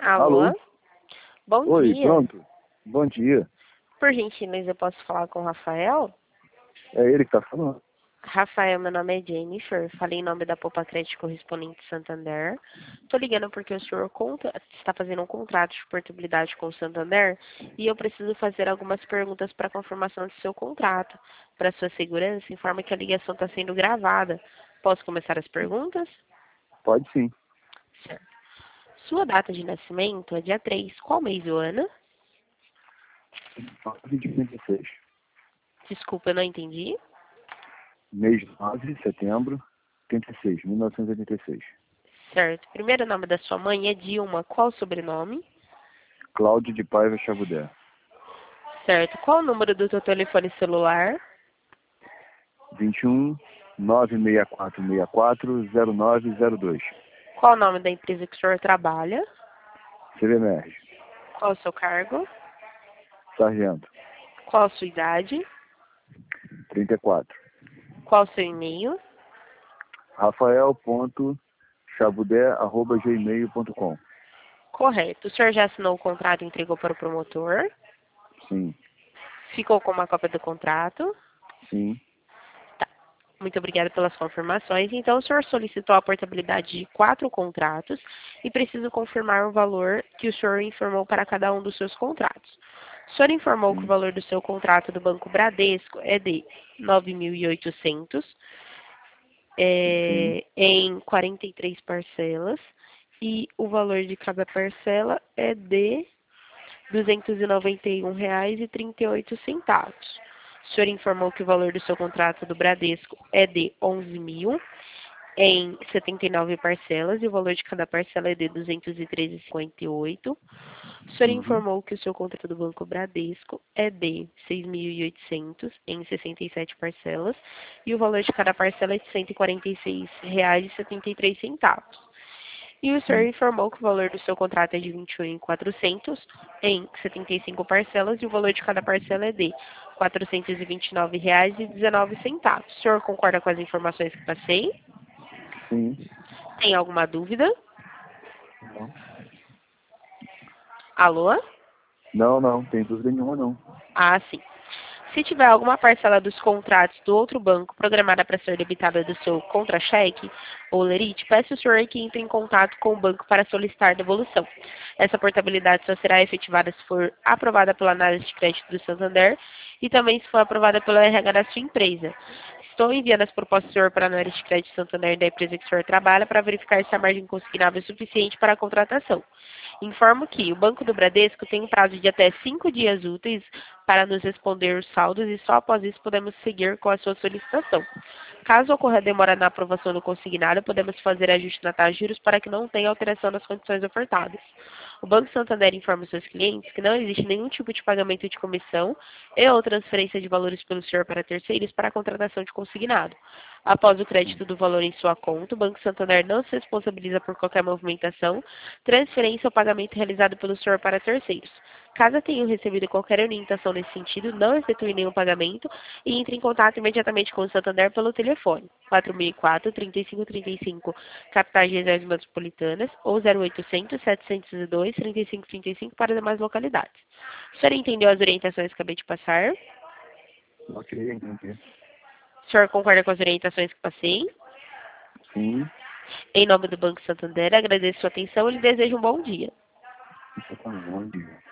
Alô? Alô? Bom Oi, dia. pronto. Bom dia. Por gentileza, eu posso falar com o Rafael? É ele que tá falando. Rafael, meu nome é Jennifer. Falei em nome da Poupa Crédito Correspondente Santander. Tô ligando porque o senhor está fazendo um contrato de portabilidade com o Santander e eu preciso fazer algumas perguntas para confirmação de seu contrato. Para sua segurança, informa que a ligação está sendo gravada. Posso começar as perguntas? Pode sim. Certo. Sua data de nascimento é dia 3. Qual mês do ano? 9 de 56. Desculpa, eu não entendi. Mês 9 de setembro, 86, 1986. Certo. Primeiro nome da sua mãe é Dilma. Qual o sobrenome? Cláudio de Paiva Chabudé. Certo. Qual o número do seu telefone celular? 21 96464 0902. Qual o nome da empresa que o senhor trabalha? CVMR. Qual o seu cargo? Sargento. Qual a sua idade? 34. Qual o seu e-mail? Rafael.chabudé@gmail.com. Correto. O senhor já assinou o contrato e entregou para o promotor? Sim. Ficou com uma cópia do contrato? Sim. Tá. Muito obrigada pelas confirmações. Então, o senhor solicitou a portabilidade de 4 contratos e preciso confirmar o valor que o senhor informou para cada um dos seus contratos. O senhor informou que o Sim. valor do seu contrato do Banco Bradesco é de 9.800 Sim. em 43 parcelas e o valor de cada parcela é de R$ 291,38. O senhor informou que o valor do seu contrato do Bradesco é de 11.000 em 79 parcelas e o valor de cada parcela é de R$ 213,58. O senhor Uhum. informou que o seu contrato do Banco Bradesco é de 6.800 em 67 parcelas e o valor de cada parcela é de R$ 146,73. E o senhor Sim. informou que o valor do seu contrato é de 21.400 em 75 parcelas e o valor de cada parcela é de R$ 429,19. O senhor concorda com as informações que passei? Sim. Tem alguma dúvida? Não. Alô? Não, tem dúvida nenhuma não. Ah, sim. Se tiver alguma parcela dos contratos do outro banco programada para ser debitada do seu contra-cheque ou lerite, peça o senhor que entre em contato com o banco para solicitar devolução. Essa portabilidade só será efetivada se for aprovada pela análise de crédito do Santander e também se for aprovada pelo RH da sua empresa. Estou enviando as propostas do senhor para a análise de crédito Santander da empresa que o senhor trabalha para verificar se a margem consignável é suficiente para a contratação. Informo que o Banco do Bradesco tem um prazo de até 5 dias úteis para nos responder os saldos e só após isso podemos seguir com a sua solicitação. Caso ocorra demora na aprovação do consignado, podemos fazer ajuste na taxa de juros para que não tenha alteração nas condições ofertadas. O Banco Santander informa os seus clientes que não existe nenhum tipo de pagamento de comissão e ou transferência de valores pelo senhor para terceiros para a contratação de consignado. Após o crédito do valor em sua conta, o Banco Santander não se responsabiliza por qualquer movimentação, transferência ou pagamento realizado pelo senhor para terceiros. Caso tenham recebido qualquer orientação nesse sentido, não efetue nenhum pagamento e entre em contato imediatamente com o Santander pelo telefone 4004-3535, capitais regiões metropolitanas, ou 0800-702-3535 para demais localidades. O senhor entendeu as orientações que acabei de passar? Ok, entendi. O senhor concorda com as orientações que passei? Sim. Em nome do Banco Santander, agradeço sua atenção e lhe desejo um bom dia. Isso tá bom, dia.